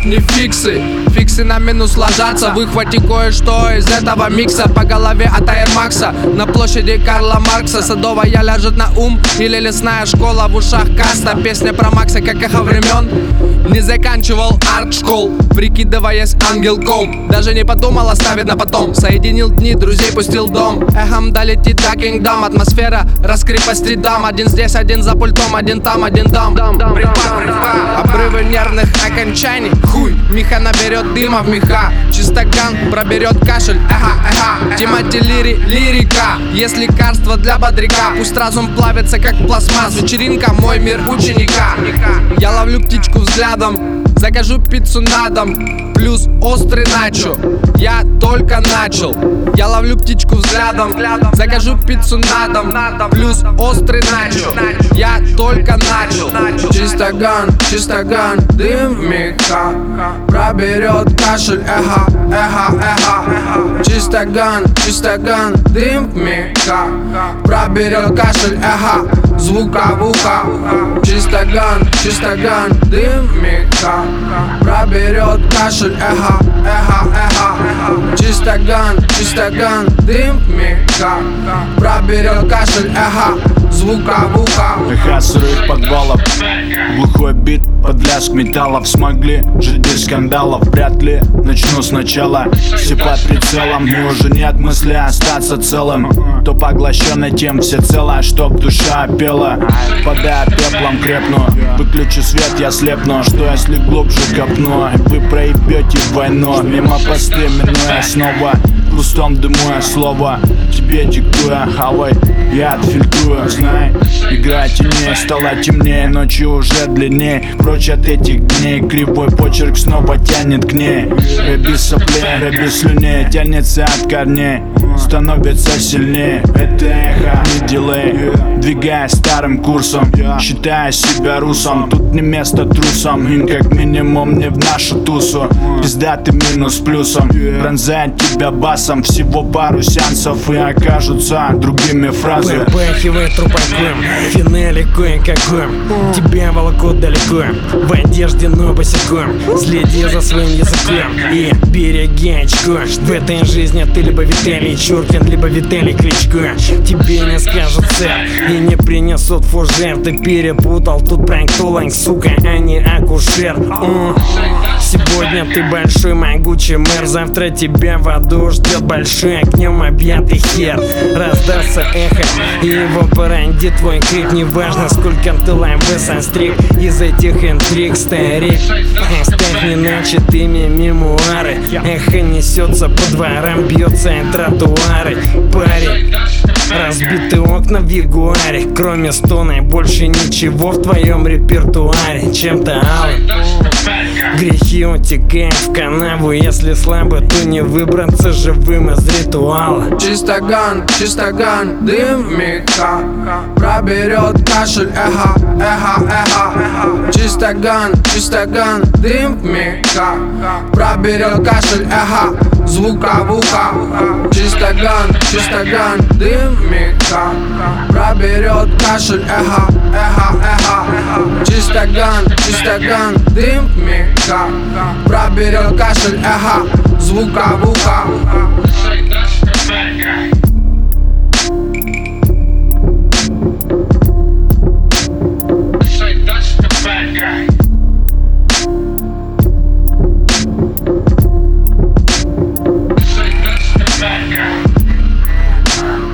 не фиксы. Фиксы на минус ложатся. Выхвати кое-что из этого микса. По голове от Air Max'а на площади Карла Маркса. Садовая ляжет на ум или лесная школа. В ушах каста, песня про Макса, как эхо времен. Не заканчивал арт-школ, прикидываясь ангелком. Даже не подумал оставить на потом. Соединил дни, друзей пустил дом. Эхом долетит до Кингдом. Атмосфера раскрепостит дам. Один здесь, один за пультом, один там, один там. Обрывы нервных окончаний. Хуй, Миха наберет дыма в меха. Чистоган проберет кашель. Тимати лирика. Есть лекарство для бодряка. Пусть разум плавится как пластмасс. Вечеринка, мой мир ученика. Я ловлю птичку взглядом. Закажу пиццу на дом, плюс острый начо. Я только начал. Я ловлю птичку взглядом. Закажу пиццу на дом, плюс острый начо. Я только начал. Чистоган, дым в меха. Проберет кашель, эхо. Чистоган, дым в меха. Проберет кашель, звука в ухо. Чистоган, дым в меха. Проберет кашель, эхо. Чистоган, дым в меха. Проберет кашель, звука в ухо. Эхо сырых подвалов, глухой бит под лязг металлов. Смогли жить без скандалов, вряд ли начну сначала. Все под прицелом, и уже нет мысли остаться целым. То поглощенный тем всецело, чтоб душа пела. Падая пеплом крепну, выключу свет, я слепну. Что если глубже копну, вы проебете войну. Мимо посты минуя снова, в пустом дыму я слово тебе диктуя. Хавай, я отфильтрую, знай, игра теней стала темнее, ночью уже длиннее. Прочь от этих дней, кривой почерк снова тянет к ней. Рэби соплей, рэби слюней, тянется от корней, становится сильнее. Это эхо, не дилей, двигаясь старым курсом, считая себя русом. Тут не место трусам, им как минимум не в нашу тусу. Пиздатый минус плюсом, пронзает тебя басом. Всего пару сеансов и окажутся другими фразами. Попахивает трупаком, финали кое-каком. Тебя волокут далеко, в одежде, но босиком. Следи за своим языком и береги очко. В этой жизни ты либо Виталий Чуркин, либо Виталий Кличко. Тебе не скажут сэр и не принесут фужер. Ты перепутал тут пранк-туланг, сука, а не акушер. Сегодня ты большой могучий мэр, завтра тебя в аду ждет большой огнем объятый хер. Раздастся эхо и его породит твой крик. Неважно, сколько ты лайвесан стриг из этих интриг, старик. Оставь неначатыми мемуары. Эхо несется по дворам, бьется и тротуары. Парень, разбитые окна в ягуаре. Кроме стона больше ничего в твоем репертуаре. Чем-то алым грехи утекают в канаву. Если слабо, то не выбраться живым из ритуала. Чистоган, дым в меха. Проберет кашель, эхо. Чистоган, дым в меха. Проберет кашель, звука в ухо. Чистоган, дым в меха. Проберет кашель, эхо. Чистоган, дым в меха. Проберет кашель, звука в ухо.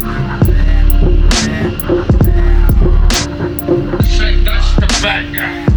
Bad guy.